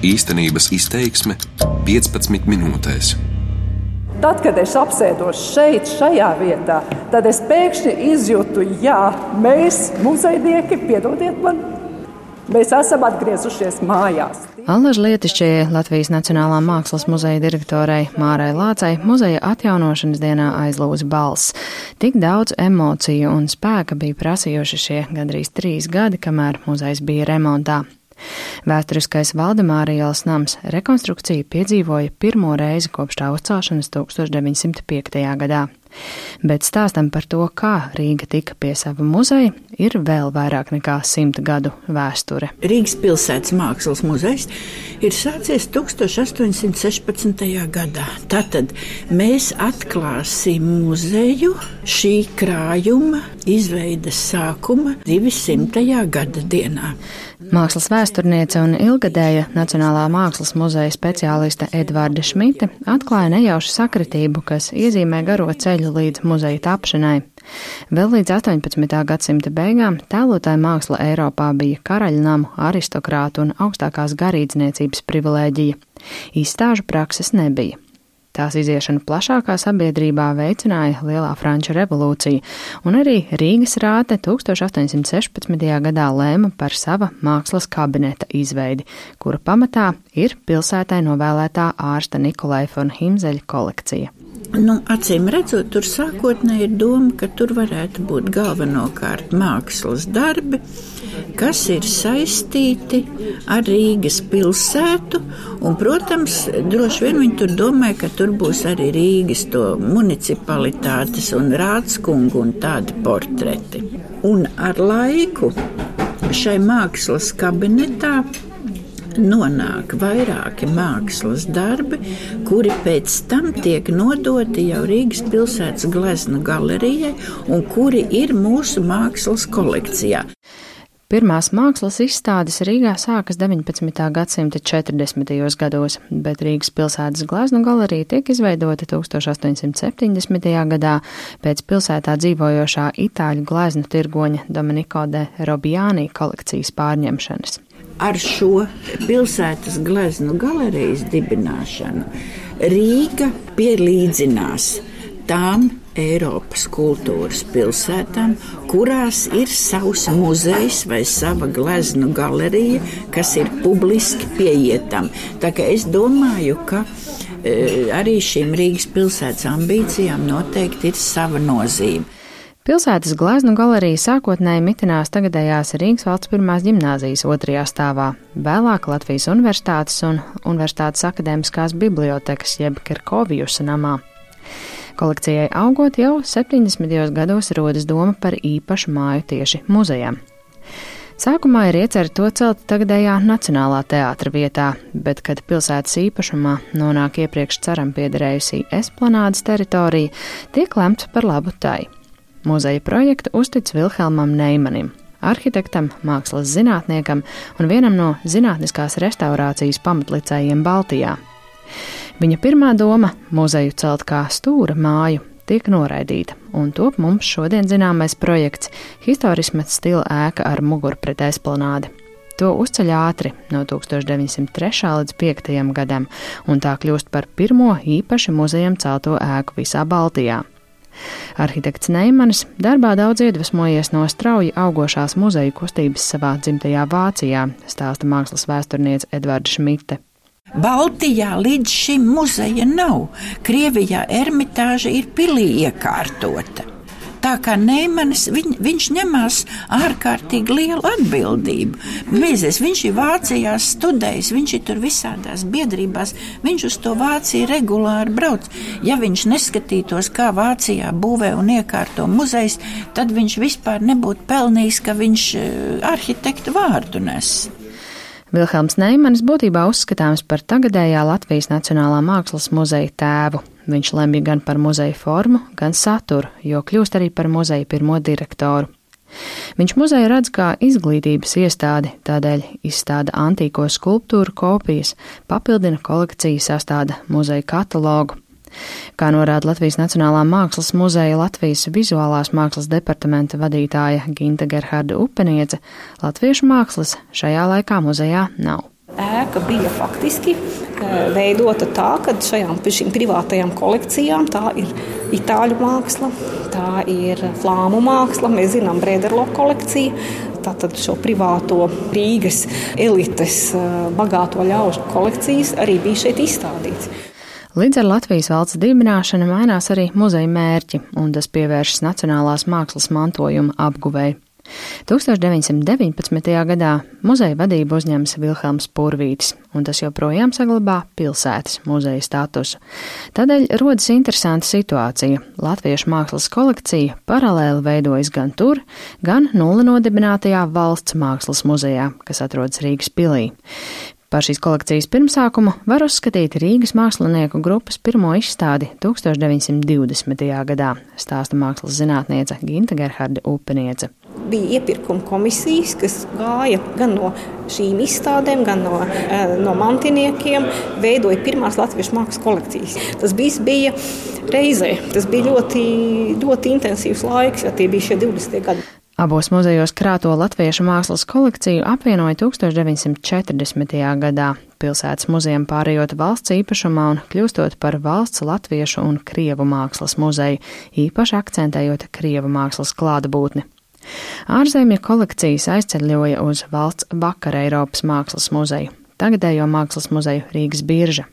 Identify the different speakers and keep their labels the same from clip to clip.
Speaker 1: Īstenības izteiksme 15 minūtēs.
Speaker 2: Tad, kad es apsēdos šeit, šajā vietā, tad es pēkšņi izjūtu, jā, mēs, muzejnieki, piedodiet man, mēs esam atgriezušies mājās.
Speaker 3: Allaža Lietišķie Latvijas Nacionālā mākslas muzeja direktorei Mārai Lācei muzeja atjaunošanas dienā aizlūza balss. Tik daudz emociju un spēka bija prasījuši šie gandrīz 3 gadi, kamēr muzejs bija remontā. Vēsturiskais Valdemāra ielas nams rekonstrukciju piedzīvoja pirmo reizi kopš tā uzcelšanas 1905. gadā. Bet stāstam par to, kā Rīga tika pie sava muzeja, ir vēl vairāk nekā 100 gadu vēsture.
Speaker 4: Rīgas pilsētas mākslas muzejs ir sācies 1816. gadā. Tātad mēs atklāsim muzeju šī krājuma izveides sākuma 200. gada dienā.
Speaker 3: Mākslas vēsturniece un ilgadēja Nacionālā mākslas muzeja speciāliste Edvarde Šmite atklāja nejaušu sakritību, kas iezīmē garo ceļu līdz muzeja tapšanai. Vēl līdz 18. gadsimta beigām tēlotāja māksla Eiropā bija karaļnamu, aristokrātu un augstākās garīdzniecības privilēģija. Izstāžu prakses nebija. Tās iziešanu plašākā sabiedrībā veicināja Lielā Franču revolūcija, un arī Rīgas rāte 1816. gadā lēma par sava mākslas kabineta izveidi, kura pamatā ir pilsētai novēlētā ārsta Nikolai von Himzeļa kolekcija.
Speaker 4: Acīm redzot, tur sākotnēji ir doma, ka tur varētu būt galvenokārt mākslas darbi, kas ir saistīti ar Rīgas pilsētu, un, protams, droši vien viņi tur domāja, ka tur būs arī Rīgas to municipalitātes un rādskungu un tādi portreti. Un ar laiku šai mākslas kabinetā nonāk vairāki mākslas darbi, kuri pēc tam tiek nodoti jau Rīgas pilsētas gleznu galerijai un kuri ir mūsu mākslas kolekcijā.
Speaker 3: Pirmās mākslas izstādes Rīgā sākas 19. gadsimta 40. gados, bet Rīgas pilsētas gleznu galerija tiek izveidota 1870. gadā pēc pilsētā dzīvojošā itāļu gleznu tirgoņa Domenico de Robiani kolekcijas pārņemšanas.
Speaker 4: Ar šo pilsētas gleznu galerijas dibināšanu Rīga pielīdzinās tām Eiropas kultūras pilsētām, kurās ir savs muzejs vai sava gleznu galerija, kas ir publiski pieejama. Tā kā es domāju, ka arī šīm Rīgas pilsētas ambīcijām noteikti ir sava nozīme.
Speaker 3: Pilsētas gleznu galerija sākotnēji mitinās tagadējās Rīgas valsts pirmās ģimnāzijas 2. stāvā, vēlāk Latvijas universitātes un Universitātes akadēmiskās bibliotekas jeb Kerkovijusa namā. Kolekcijai augot jau 70. gados rodas doma par īpašu māju tieši muzejam. Sākumā ir iecerta to celt tagadējā Nacionālā teātra vietā, bet, kad pilsētas īpašumā nonāk iepriekš ceram piederējusī Esplanādes teritorija, tiek lemts par labu tai. Muzeja projektu uztic Vilhelmam Neimanim, arhitektam, mākslas zinātniekam un vienam no zinātniskās restaurācijas pamatlicējiem Baltijā. Viņa pirmā doma – muzeju celt kā stūra māju – tiek noraidīta, un top mums šodien zināmais projekts – historisma stila ēka ar muguru pret Esplanādi. To uzceļ ātri no 1903. līdz 5. gadam, un tā kļūst par pirmo īpaši muzejam celto ēku visā Baltijā. Arhitekts Neimanis darbā daudz iedvesmojies no strauji augošās muzeju kustības savā dzimtajā Vācijā, stāsta mākslas vēsturniece Edvarde Šmite.
Speaker 4: Baltijā līdz šim muzeja nav. Krievijā Ermitāža ir pilī iekārtota. Tā kā Neimanis, viņš ņemās ārkārtīgi lielu atbildību. Viņš ir Vācijā studējis, viņš ir tur visādās biedrībās, viņš uz to Vāciju regulāri brauc. Ja viņš neskatītos, kā Vācijā būvē un iekārto muzejs, tad viņš vispār nebūtu pelnījis, ka viņš arhitekta vārdu nes.
Speaker 3: Vilhelms Neimanis būtībā uzskatāms par tagadējā Latvijas Nacionālā mākslas muzeja tēvu. Viņš lemj gan par muzeja formu, gan saturu, jo kļūst arī par muzeja pirmo direktoru. Viņš muzeju redz kā izglītības iestādi, tādēļ izstāda antīko skulptūru kopijas, papildina kolekciju, sastāda muzeja katalogu. Kā norāda Latvijas Nacionālā mākslas muzeja Latvijas vizuālās mākslas departamenta vadītāja Ginta Gerharda Upeniece, latviešu mākslas šajā laikā muzejā nav.
Speaker 2: Ēka
Speaker 5: ēka bija faktiski veidota tā, ka šīm privātajām kolekcijām tā ir itāļu māksla, tā ir flāmu māksla, mēs zinām Brederlo kolekciju, tātad šo privāto Rīgas elites bagāto ļaužu kolekcijas arī bija šeit izstādīts.
Speaker 3: Līdz ar Latvijas valsts dibināšanu mainās arī muzeja mērķi, un tas pievēršas nacionālās mākslas mantojuma apguvei. 1919. gadā muzeja vadību uzņems Vilhelms Purvītis, un tas joprojām saglabā pilsētas muzeja statusu. Tādēļ rodas interesanta situācija. Latviešu mākslas kolekcija paralēli veidojas gan tur, gan nulle nodibinātajā valsts mākslas muzejā, kas atrodas Rīgas pilī. Par šīs kolekcijas pirmsākumu var uzskatīt Rīgas mākslinieku grupas pirmo izstādi 1920. gadā, stāsta mākslas zinātniece Ginta Gerharde Upeniece.
Speaker 5: Bija iepirkuma komisijas, kas gāja gan no šīm izstādēm, gan no mantiniekiem, veidoja pirmās latviešu mākslas kolekcijas. Tas bija reizē, tas bija ļoti, ļoti intensīvs laiks, jo tie bija šie 20. gadi.
Speaker 3: Abos muzejos krāto latviešu mākslas kolekciju apvienoja 1940. gadā, pilsētas muzejam pārējot valsts īpašumā un kļūstot par valsts latviešu un krievu mākslas muzeju, īpaši akcentējot krievu mākslas klātbūtni. Ārzemju kolekcijas aizceļoja uz valsts Vakara Eiropas mākslas muzeju, tagadējo mākslas muzeju Rīgas Birža.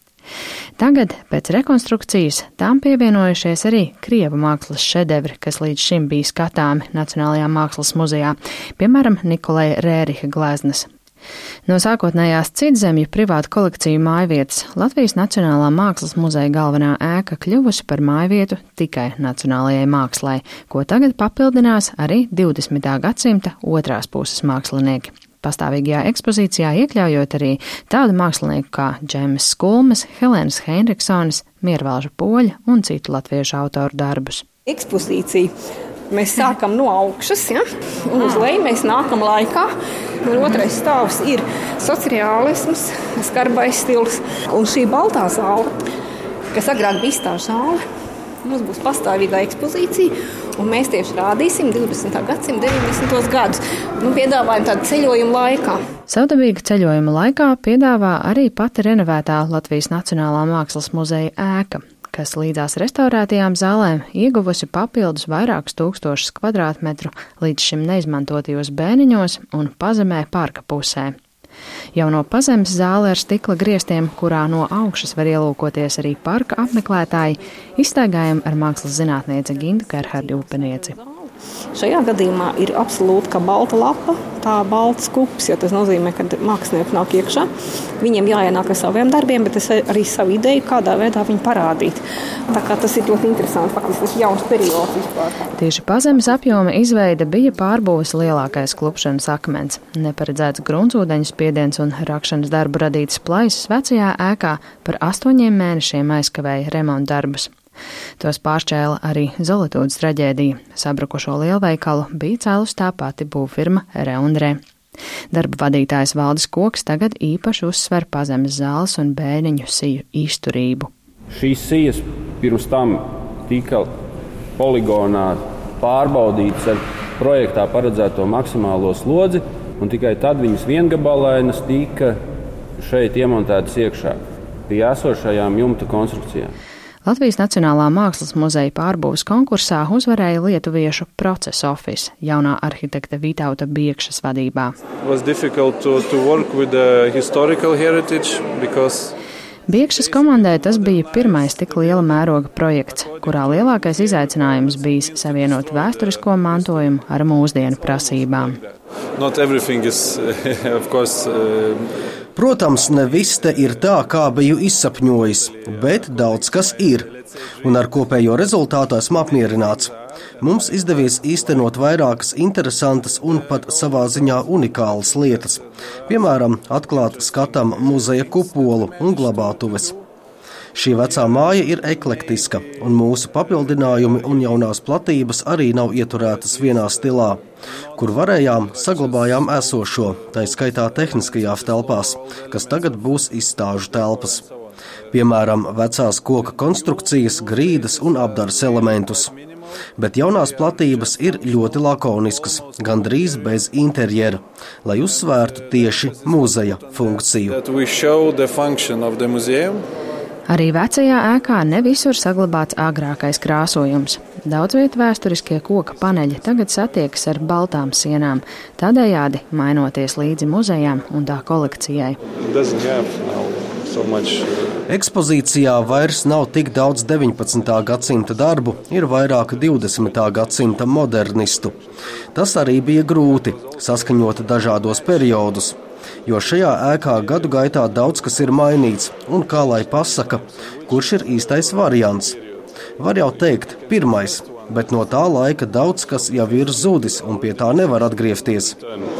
Speaker 3: Tagad, pēc rekonstrukcijas, tām pievienojušies arī krievu mākslas šedevri, kas līdz šim bija skatāmi Nacionālajā mākslas muzejā, piemēram, Nikolai Rēriha gleznas. No sākotnējās citzemju privātu kolekciju mājvietas Latvijas Nacionālā mākslas muzeja galvenā ēka kļuvusi par mājvietu tikai nacionālajai mākslai, ko tagad papildinās arī 20. gadsimta otrās puses mākslinieki. Pastāvīgajā ekspozīcijā iekļaujot arī tādu mākslinieku kā Džemes Skulmes, Helēnas Heinrichsonas, Miervalža Poļa un citu latviešu autoru darbus.
Speaker 5: Ekspozīcija mēs sākam no augšas, un uz leju mēs nākam laikā. Un otrais stāvs ir socreālisms, skarbais stils, un šī baltā zāle, kas agrāk bija izstāžu zāle, mums būs pastāvīgā ekspozīcija, un mēs tieši rādīsim 20. gadsimta 90. gadus. Piedāvājam tādu ceļojumu laikā.
Speaker 3: Savdabīga ceļojuma laikā piedāvā arī pati renovētā Latvijas Nacionālā mākslas muzeja ēka, kas līdzās restaurētajām zālēm ieguvusi papildus vairākus tūkstošus kvadrātmetru līdz šim neizmantotajos bēniņos un pazemē parka pusē. Jau no pazemes zāle ar stikla griestiem, kurā no augšas var ielūkoties arī parka apmeklētāji, izstaigājam ar mākslas zinātnieci Gintu Gerhardi Upenieci.
Speaker 5: Šajā gadījumā ir absolūti kā balta lapa, tā balts kups, jo tas nozīmē, ka mākslinieki nāk iekšā. Viņiem jāienāk ar saviem darbiem, bet es arī savu ideju, kādā veidā viņu parādīt. Tā kā tas ir ļoti interesanti, faktiski tas jauns periods vispār.
Speaker 3: Tieši pazemes apjoma izveide bija pārbūves lielākais klupšanas akmens. Neparedzēts gruntsūdeņu spiediens un rakšanas darbu radītas plaisas vecajā ēkā par 8 mēnešiem aizkavēja remonta darbus. Tos pāršķēla arī Zolitūdas traģēdija. Sabrukušo lielveikalu bija cēlus tā pati būvfirma Reundrē. Darba vadītājs Valdis Koks tagad īpaši uzsver pazemes zāles un bēniņu siju izturību.
Speaker 6: Šīs sijas pirms tam tika poligonā pārbaudītas ar projektā paredzēto maksimālo slodzi, un tikai tad viņas viengabalainas tika šeit iemontētas iekšā pie esošajām jumta konstrukcijām.
Speaker 3: Latvijas Nacionālā mākslas muzeja pārbūves konkursā uzvarēja lietuviešu Process Office jaunā arhitekta Vytauta Biekšas vadībā. Biekšas komandai tas bija pirmais tik liela mēroga projekts, kurā lielākais izaicinājums bijis savienot vēsturisko mantojumu ar mūsdienu prasībām.
Speaker 7: Protams, ne viss te ir tā, kā biju izsapņojis, bet daudz kas ir, un ar kopējo rezultātu esmu apmierināts. Mums izdevies īstenot vairākas interesantas un pat savā ziņā unikālas lietas, piemēram, atklāt skatam muzeja kupolu un glabātuves. Šī vecā māja ir eklektiska, un mūsu papildinājumi un jaunās platības arī nav ieturētas vienā stilā. Kur varējām, saglabājām esošo, tai skaitā tehniskajās telpās, kas tagad būs izstāžu telpas. Piemēram, vecās koka konstrukcijas, grīdas un apdares elementus. bet jaunās platības ir ļoti lakoniskas, gandrīz bez interjera, lai uzsvērtu tieši muzeja funkciju.
Speaker 3: Arī vecajā ēkā ne visur saglabāts agrākais krāsojums. Daudz vietu vēsturiskie koka paneļi tagad satiekas ar baltām sienām, tādējādi mainoties līdzi muzejām un tā kolekcijai.
Speaker 7: Ekspozīcijā vairs nav tik daudz 19. gadsimta darbu, ir vairāk 20. gadsimta modernistu. Tas arī bija grūti, saskaņot dažādos periodus, jo šajā ēkā gadu gaitā daudz kas ir mainīts, un kā lai pasaka, kurš ir īstais variants. Var jau teikt, pirmais, bet no tā laika daudz kas jau ir zudis, un pie tā nevar atgriezties.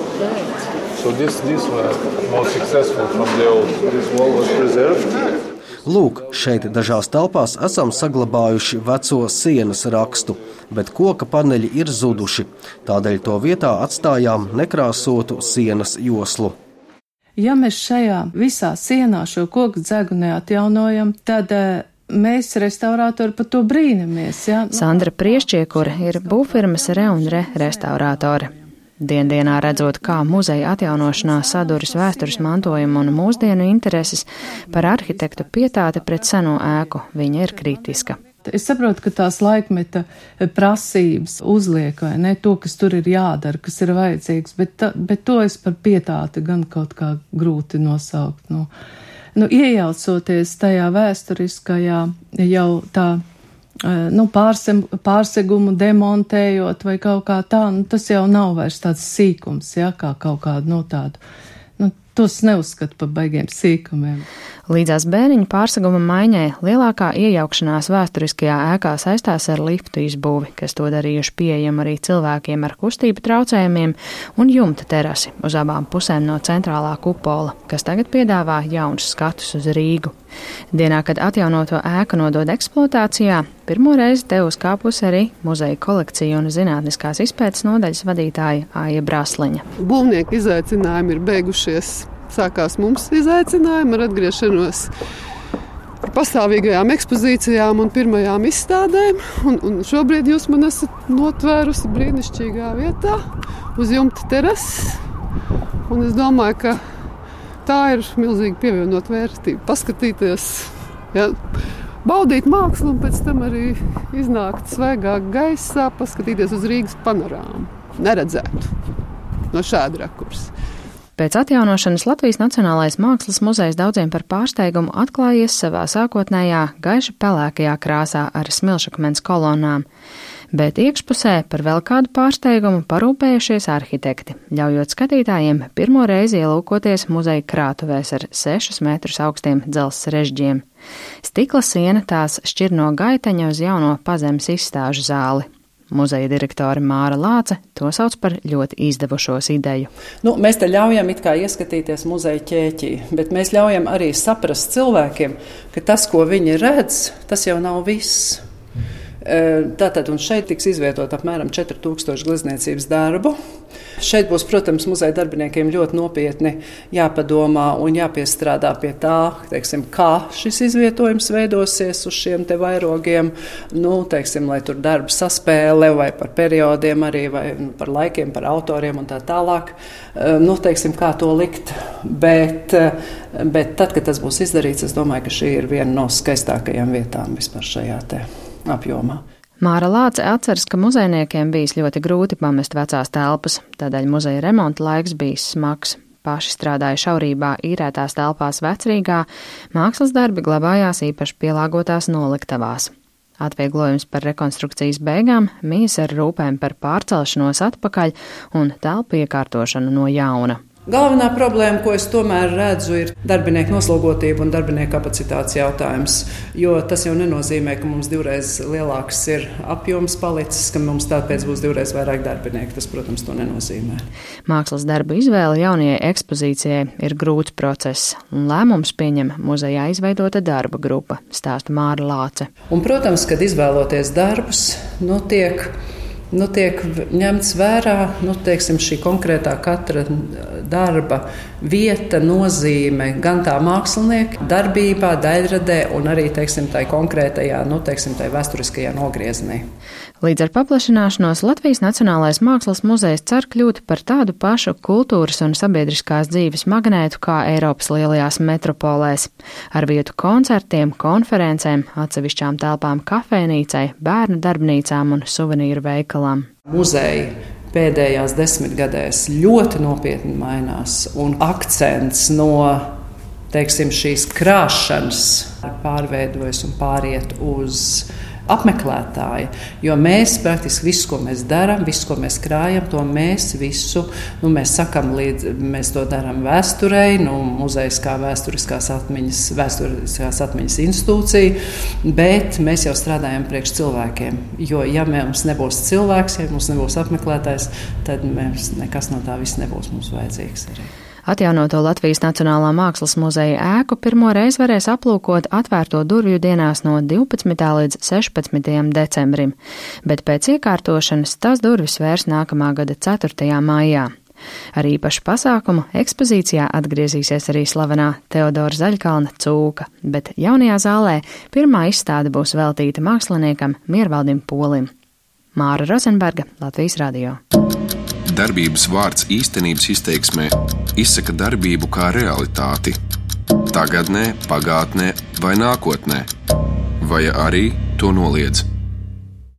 Speaker 7: Lūk, šeit dažās telpās esam saglabājuši veco sienas rakstu, bet koka paneļi ir zuduši, tādēļ to vietā atstājām nekrāsotu sienas joslu.
Speaker 8: Ja mēs šajā visā sienā šo koku dzegu neatjaunojam, tad mēs restaurātori par to brīnamies. Ja?
Speaker 3: Sandra Prieščiekure ir būvfirmas Re&Re restaurātore. Dienā redzot, kā muzeja atjaunošanā saduras vēstures mantojuma un mūsdienu intereses, par arhitektu pietāte pret seno ēku viņa ir kritiska.
Speaker 8: Es saprotu, ka tās laikmeta prasības uzliek, vai ne, to, kas tur ir jādara, kas ir vajadzīgs, bet to es par pietāti gan kaut kā grūti nosaukt. Iejaucoties tajā vēsturiskajā jau tā, pārsegumu demontējot vai kaut kā tā, tas jau nav vairs tāds sīkums, ja, kā kaut kādu tādu. Tos neuzskatu par baigiem sīkumiem.
Speaker 3: Līdzās bēniņu pārseguma maiņai lielākā iejaukšanās vēsturiskajā ēkā saistās ar liftu izbūvi, kas to darījuši pieejam arī cilvēkiem ar kustību traucējumiem, un jumta terasi uz abām pusēm no centrālā kupola, kas tagad piedāvā jaunus skatus uz Rīgu. Dienā, kad atjaunoto ēku nodod eksploatācijā, pirmo reizi te uzkāpusi arī muzeja kolekcija un zinātniskās izpētes nodaļas vadītāja Aija Brasliņa.
Speaker 9: Būvnieku izaicinājumi ir beigušies. Sākās mums izaicinājumi ar atgriešanos ar pastāvīgajām ekspozīcijām un pirmajām izstādēm. Un šobrīd jūs man esat notvērusi brīnišķīgā vietā uz jumta terases. Un es domāju, ka tā ir milzīgi pievienot vērtību. Paskatīties, ja, baudīt mākslu un pēc tam arī iznākt svaigāk gaisā, paskatīties uz Rīgas panorāmu. Neredzētu no šāda rakursa.
Speaker 3: Pēc atjaunošanas Latvijas Nacionālais mākslas muzejs daudziem par pārsteigumu atklājies savā sākotnējā gaiši pelēkajā krāsā ar smilšakmens kolonām. Bet iekšpusē par vēl kādu pārsteigumu parūpējušies arhitekti, ļaujot skatītājiem pirmo reizi ielūkoties muzeja krātuvēs ar 6 metrus augstiem dzelzs režģiem. Stikla siena tās šķir no gaiteņa uz jauno pazemes izstāžu zāli. Muzeja direktore Māra Lāce to sauc par ļoti izdevušos ideju.
Speaker 2: Mēs te ļaujam it kā ieskatīties muzeja ķēķī, bet mēs ļaujam arī saprast cilvēkiem, ka tas, ko viņi redz, tas jau nav viss. Tātad, un šeit tiks izvietot apmēram 4000 glezniecības darbu. Šeit būs, protams, muzeja darbiniekiem ļoti nopietni jāpadomā un jāpiestrādā pie tā, kā šis izvietojums veidosies uz šiem te vairogiem, lai tur darba saspēle vai par periodiem arī, vai par laikiem, par autoriem un tā tālāk, kā to likt. Bet tad, kad tas būs izdarīts, es domāju, ka šī ir viena no skaistākajām vietām vispār šajā te apjomā.
Speaker 3: Māra Lāce atceras, ka muzejniekiem bijis ļoti grūti pamest vecās telpas, tādēļ muzeja remonta laiks bijis smags. Paši strādāja šaurībā īrētās telpās Vecrīgā, mākslas darbi glabājās īpaši pielāgotās noliktavās. Atvieglojums par rekonstrukcijas beigām mijas ar rūpēm par pārcelšanos atpakaļ un telpu iekārtošanu no jauna.
Speaker 2: Galvenā problēma, ko es tomēr redzu, ir darbinieku noslogotība un darbinieku kapacitātes jautājums, jo tas jau nenozīmē, ka mums 2 lielāks ir apjoms palicis, ka mums tāpēc būs 2 vairāk darbinieku. Tas, protams, to nenozīmē.
Speaker 3: Mākslas darbu izvēle jaunajai ekspozīcijai ir grūts process, un lēmums pieņem muzejā izveidota darba grupa, stāsta Māra Lāce.
Speaker 2: Un, protams, kad izvēloties darbus, tiek
Speaker 10: tiek ņemts vērā teiksim, šī konkrētā katra darba vieta, nozīme gan tā mākslinieka darbībā, daļradē un arī teiksim, tai konkrētajā, teiksim, tai vēsturiskajā nogriezienī.
Speaker 3: Līdz ar paplašināšanos Latvijas Nacionālais Mākslas muzejs cer kļūt par tādu pašu kultūras un sabiedriskās dzīves magnētu kā Eiropas lielajās metropolēs, ar vietu koncertiem, konferencēm, atsevišķām telpām kafejnīcai, bērnu darbnīcām un suvenīru veikalām.
Speaker 10: Muzeji pēdējās 10 gadēs ļoti nopietni mainās, un akcents no teiksim, šīs krāšanas pārveidojas un pāriet uz apmeklētāji, jo mēs praktiski visu, ko mēs darām, visu, ko mēs krājam, to mēs visu, mēs sakam līdz, mēs to darām vēsturei, muzejs kā vēsturiskās atmiņas institūcija, bet mēs jau strādājam priekš cilvēkiem, jo ja mums nebūs cilvēks, ja mums nebūs apmeklētājs, tad nekas no tā viss nebūs mums vajadzīgs arī.
Speaker 3: Atjaunoto Latvijas Nacionālā Mākslas muzeja ēku pirmo reizi varēs aplūkot atvērto durvju dienās no 12. līdz 16. decembrim, bet pēc iekārtošanas tās durvis vērs nākamā gada 4. maijā. Ar īpašu pasākumu ekspozīcijā atgriezīsies arī slavenā Teodora Zaļkalna cūka, bet jaunajā zālē pirmā izstāde būs veltīta māksliniekam Miervaldim Polim. Māra Rozenberga, Latvijas radio.
Speaker 1: Darbības vārds īstenības izteiksmē izsaka darbību kā realitāti. Tagadnē, pagātnē vai nākotnē, vai arī to noliedz.